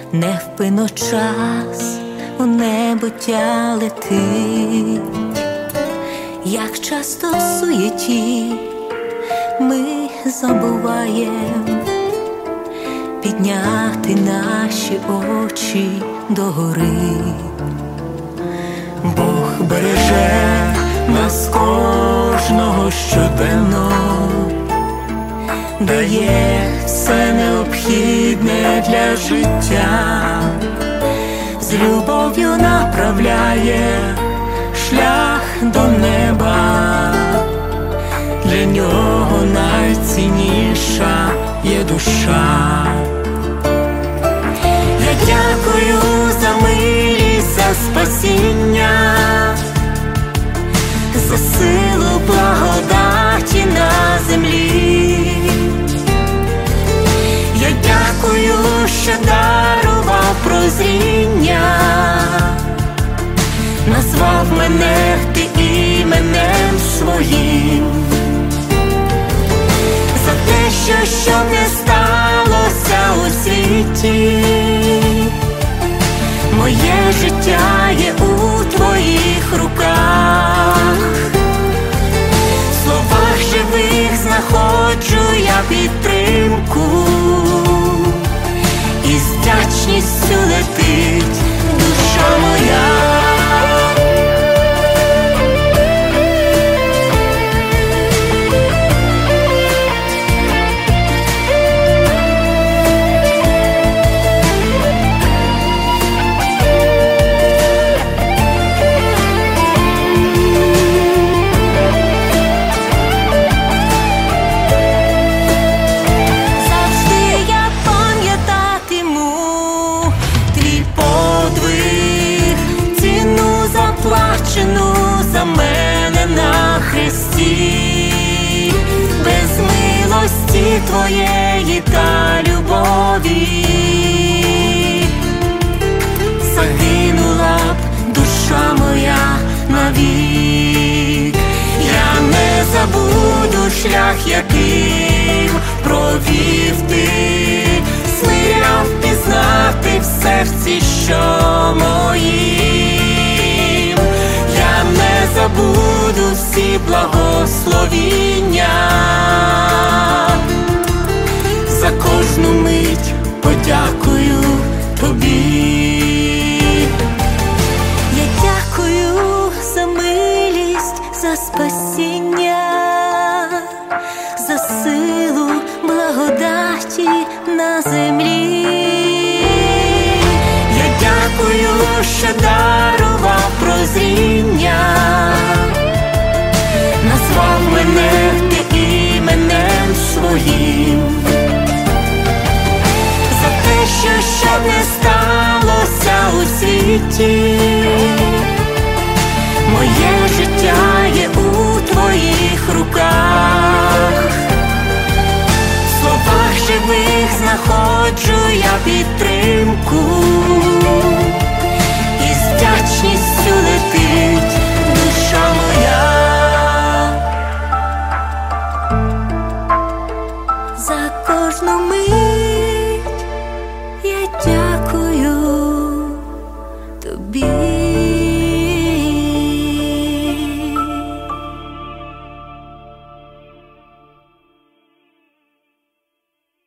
невпинно час у небуття летить. Як часто в суєті ми забуваєм підняти наші очі догори. Бог береже нас кожного щоденно, дає все необхідне для життя, з любов'ю направляє шлях до неба. Для нього найцінніша є душа. Я дякую за милість, за спасіння, за силу благодаті на землі. Я дякую, що дарував прозріння, назвав мене ти іменем своїм. За те, що не сталося у світі, моє життя є у твоїх руках. В словах живих знаходжу я підтримку, і з вдячністю летить душа моя. За мене на хресті, без милості твоєї та любові загинула б душа моя навік. Я не забуду шлях, яким провів ти, смиряв пізнати в серці, що моїм. Забуду всі благословіння, за кожну мить подякую тобі. Я дякую за милість, за спасіння, за силу благодаті на землі. Я дякую, що дарував прозріння, назвав мене ти іменем своїм. За те, що не сталося у світі, моє життя є у твоїх руках. В словах живих знаходжу я підтримку,